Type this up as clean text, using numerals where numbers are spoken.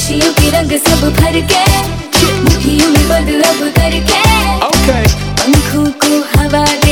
खुशियों के रंग सब भर के मुट्ठियों में बंद लब करके पंखों को हवा